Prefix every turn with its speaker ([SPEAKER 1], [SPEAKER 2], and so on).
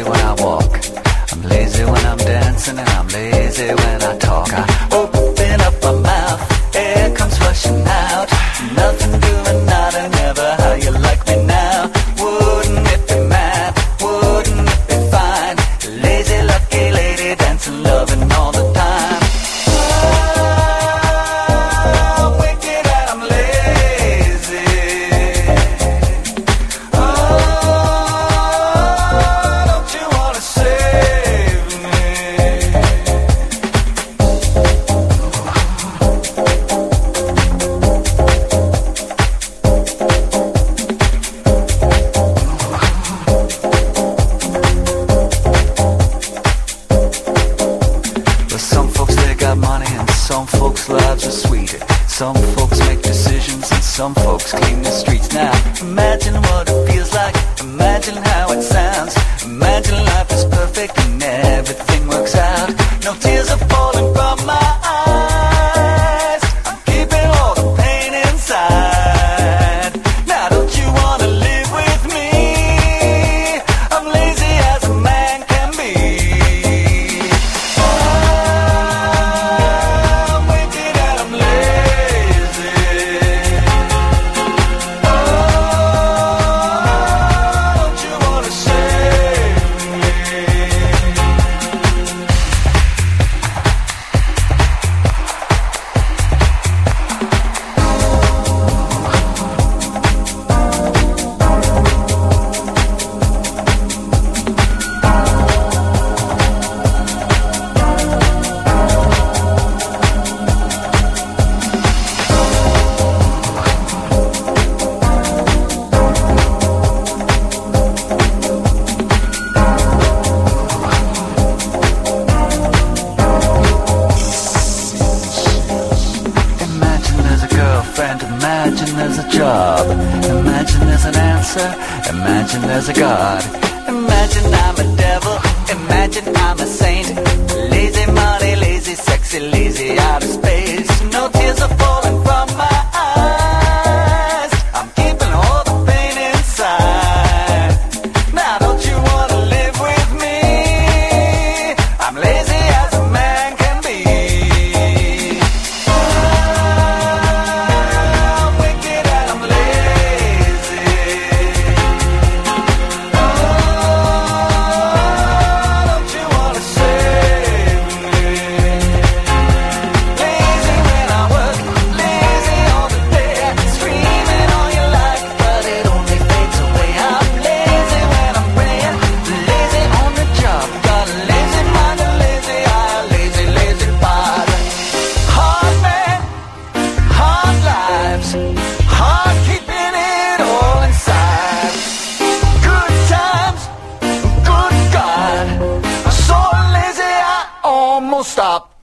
[SPEAKER 1] when I walk. I'm lazy when I'm dancing and I'm lazy when I talk. I open up my mouth, air comes rushing out. Nothing doing, nada, never. How you like me now? Wouldn't it be mad? Wouldn't it be fine? Lazy, lucky lady, dancing, loving all the time. I'm wicked and I'm lazy. Oh, don't you wanna save me? But some folks, they got money and some folks' lives are sweeter. Some folks make decisions and some folks clean the streets. Now imagine what it feels like, imagine how it sounds. Imagine life is perfect and everything works out. No tears are falling from my eyes. I'm keeping all the pain inside. Now don't you wanna live with me? I'm lazy as a man can be. I'm wicked and I'm lazy. Oh, don't you wanna save me? Imagine there's a girlfriend, imagine there's a job, imagine there's an answer, imagine there's a God. Imagine I'm a devil, imagine I'm a saint. Lazy money, lazy sexy, lazy out of space. No tears are falling from my eyes. I'm keeping all the pain inside. Now don't you wanna live with me? I'm lazy as a man can be. I'm wicked and I'm lazy. Oh, don't you wanna save me? Lazy when I work, lazy all the day, screaming all you like, but it only fades away. I'm lazy when I'm praying, lazy on the job, got a lazy mind, a lazy eye, a lazy, lazy body. Hard man, hard lives, hard keeping it all inside. Good times, good God, so lazy I almost stopped.